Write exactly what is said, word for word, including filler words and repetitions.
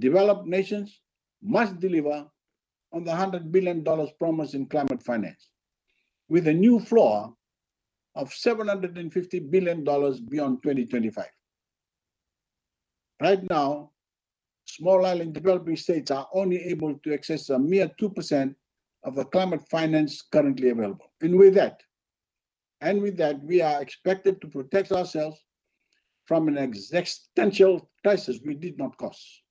developed nations must deliver on the one hundred billion dollars promised in climate finance, with a new floor of seven hundred fifty billion dollars beyond twenty twenty-five. Right now, small island developing states are only able to access a mere two percent of the climate finance currently available. And with that, and with that, we are expected to protect ourselves from an existential crisis we did not cause.